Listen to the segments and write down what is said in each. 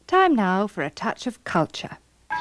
Time now for a touch of culture.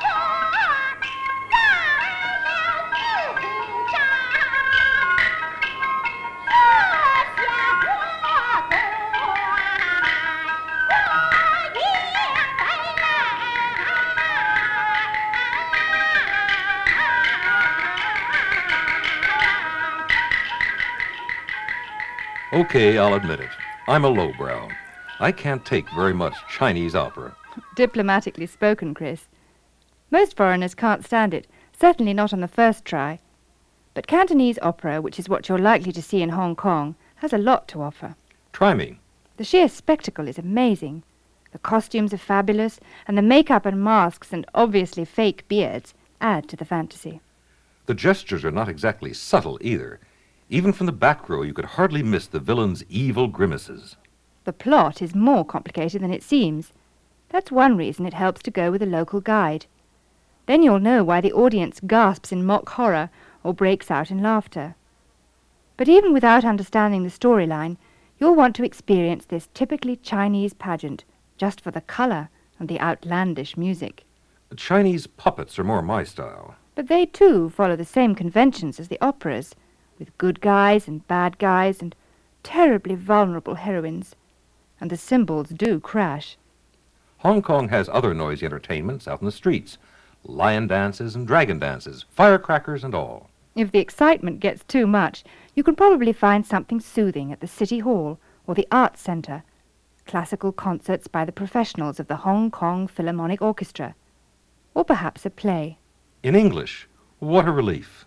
Okay, I'll admit it. I'm a lowbrow. I can't take very much Chinese opera. Diplomatically spoken, Chris. Most foreigners can't stand it, certainly not on the first try. But Cantonese opera, which is what you're likely to see in Hong Kong, has a lot to offer. Try me. The sheer spectacle is amazing. The costumes are fabulous, and the makeup and masks and obviously fake beards add to the fantasy. The gestures are not exactly subtle either. Even from the back row, you could hardly miss the villain's evil grimaces. The plot is more complicated than it seems. That's one reason it helps to go with a local guide. Then you'll know why the audience gasps in mock horror or breaks out in laughter. But even without understanding the storyline, you'll want to experience this typically Chinese pageant just for the colour and the outlandish music. Chinese puppets are more my style. But they too follow the same conventions as the operas, with good guys and bad guys and terribly vulnerable heroines. And the cymbals do crash. Hong Kong has other noisy entertainments out in the streets. Lion dances and dragon dances, firecrackers and all. If the excitement gets too much, you can probably find something soothing at the City Hall or the Arts Centre. Classical concerts by the professionals of the Hong Kong Philharmonic Orchestra. Or perhaps a play. In English, what a relief.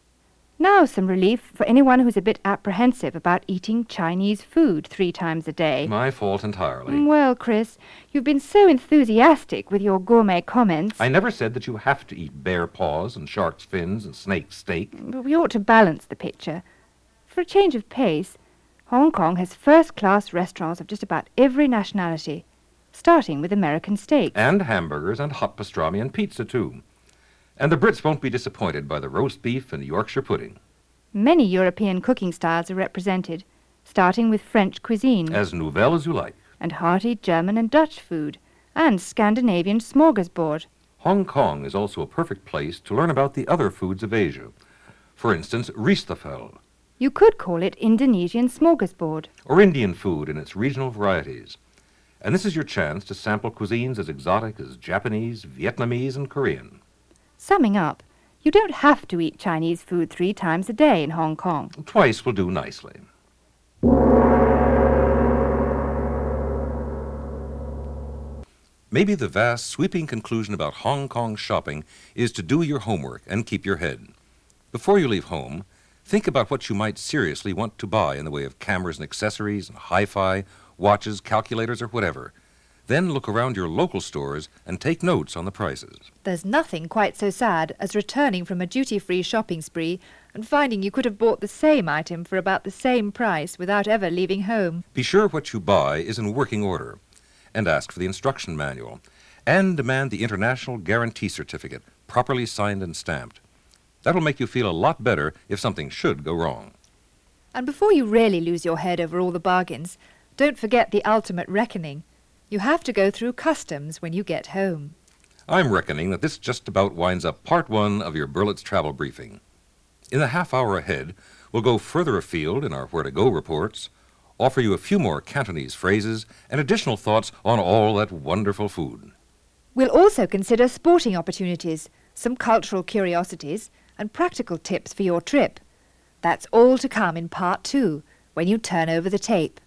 Now some relief for anyone who's a bit apprehensive about eating Chinese food 3 times a day. My fault entirely. Well, Chris, you've been so enthusiastic with your gourmet comments. I never said that you have to eat bear paws and shark's fins and snake steak. But we ought to balance the picture. For a change of pace, Hong Kong has first-class restaurants of just about every nationality, starting with American steaks. And hamburgers and hot pastrami and pizza, too. And the Brits won't be disappointed by the roast beef and Yorkshire pudding. Many European cooking styles are represented, starting with French cuisine. As nouvelle as you like. And hearty German and Dutch food, and Scandinavian smorgasbord. Hong Kong is also a perfect place to learn about the other foods of Asia. For instance, riestafel. You could call it Indonesian smorgasbord. Or Indian food in its regional varieties. And this is your chance to sample cuisines as exotic as Japanese, Vietnamese, and Korean. Summing up, you don't have to eat Chinese food 3 times a day in Hong Kong. Twice will do nicely. Maybe the vast, sweeping conclusion about Hong Kong shopping is to do your homework and keep your head. Before you leave home, think about what you might seriously want to buy in the way of cameras and accessories and hi-fi, watches, calculators, or whatever. Then look around your local stores and take notes on the prices. There's nothing quite so sad as returning from a duty-free shopping spree and finding you could have bought the same item for about the same price without ever leaving home. Be sure what you buy is in working order, and ask for the instruction manual, and demand the International Guarantee Certificate, properly signed and stamped. That'll make you feel a lot better if something should go wrong. And before you really lose your head over all the bargains, don't forget the ultimate reckoning. You have to go through customs when you get home. I'm reckoning that this just about winds up part 1 of your Berlitz travel briefing. In the half hour ahead, we'll go further afield in our Where to Go reports, offer you a few more Cantonese phrases and additional thoughts on all that wonderful food. We'll also consider sporting opportunities, some cultural curiosities, and practical tips for your trip. That's all to come in part 2, when you turn over the tape.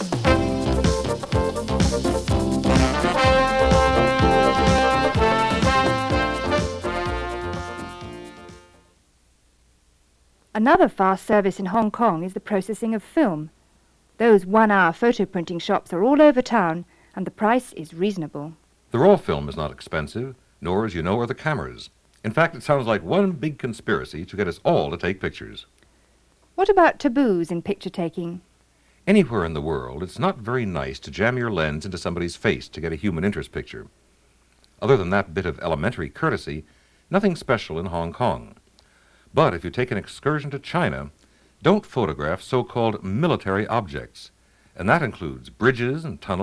Another fast service in Hong Kong is the processing of film. Those 1-hour photo printing shops are all over town, and the price is reasonable. The raw film is not expensive, nor, as you know, are the cameras. In fact, it sounds like one big conspiracy to get us all to take pictures. What about taboos in picture taking? Anywhere in the world, it's not very nice to jam your lens into somebody's face to get a human interest picture. Other than that bit of elementary courtesy, nothing special in Hong Kong. But if you take an excursion to China, don't photograph so-called military objects, and that includes bridges and tunnels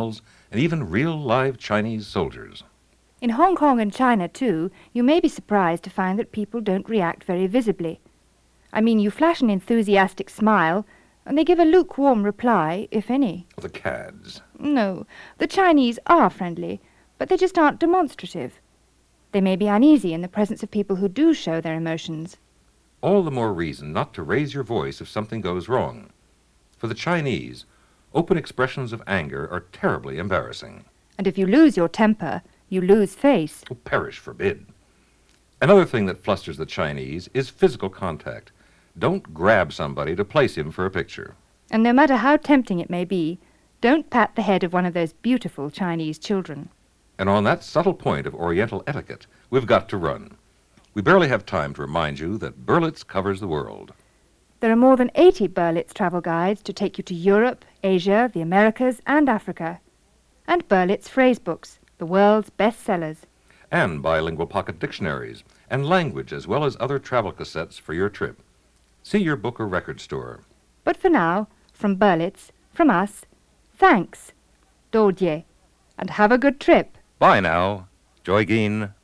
and even real live Chinese soldiers. In Hong Kong and China, too, you may be surprised to find that people don't react very visibly. I mean, you flash an enthusiastic smile, and they give a lukewarm reply, if any. The cads. No, the Chinese are friendly, but they just aren't demonstrative. They may be uneasy in the presence of people who do show their emotions. All the more reason not to raise your voice if something goes wrong. For the Chinese, open expressions of anger are terribly embarrassing. And if you lose your temper, you lose face. Oh, perish forbid. Another thing that flusters the Chinese is physical contact. Don't grab somebody to place him for a picture. And no matter how tempting it may be, don't pat the head of one of those beautiful Chinese children. And on that subtle point of Oriental etiquette, we've got to run. We barely have time to remind you that Berlitz covers the world. There are more than 80 Berlitz travel guides to take you to Europe, Asia, the Americas, and Africa. And Berlitz phrase books, the world's best sellers. And bilingual pocket dictionaries, and language as well as other travel cassettes for your trip. See your book or record store. But for now, from Berlitz, from us, thanks, 多谢, and have a good trip. Bye now. Joy Geen.